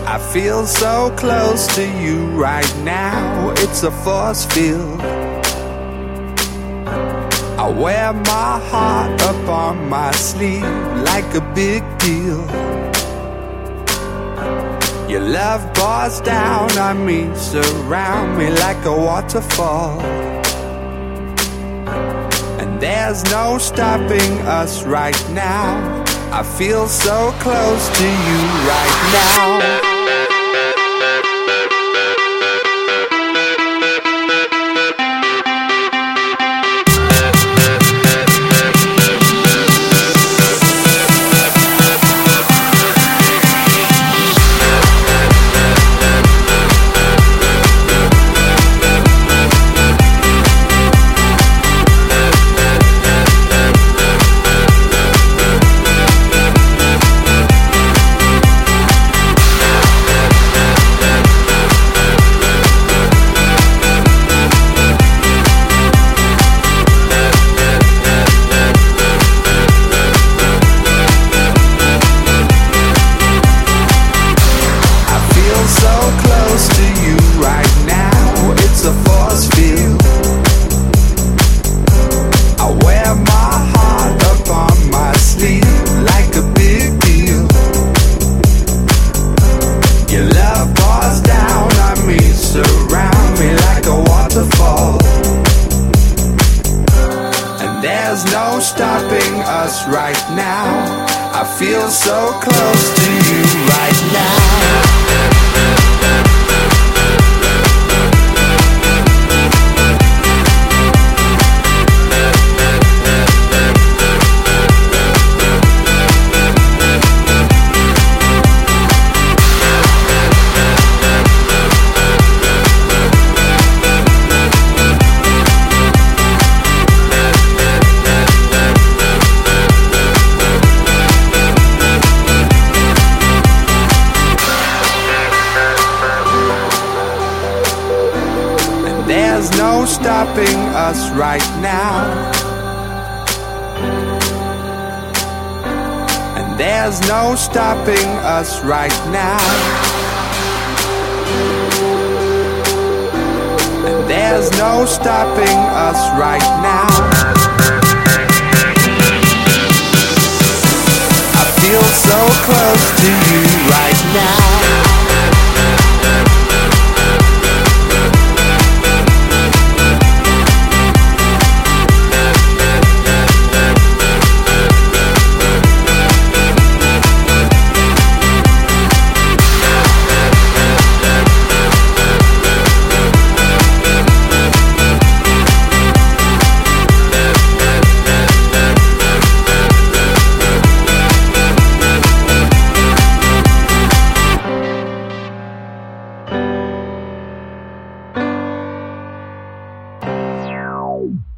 I feel so close to you right now, it's a force field. I wear my heart up on my sleeve like a big deal. Your love pours down on me, surround me like a waterfall. And there's no stopping us right now. I feel so close to you right now. There's no stopping us right now. I feel so close to you right now. There's no stopping us right now. And there's no stopping us right now. And there's no stopping us right now. I feel so close to you right now. Wow.